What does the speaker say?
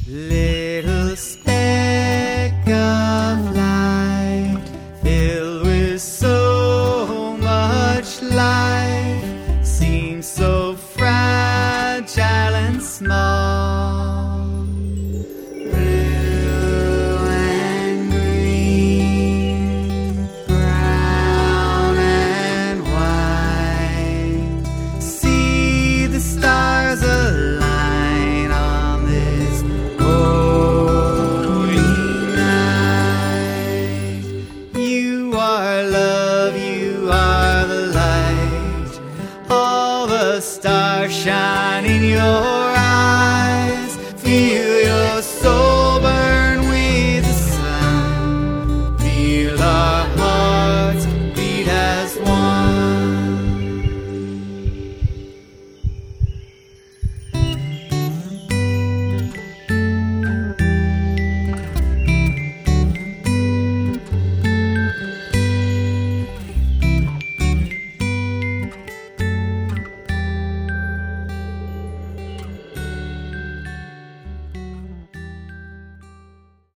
Little speck of light, filled with so much life, seems so fragile and small.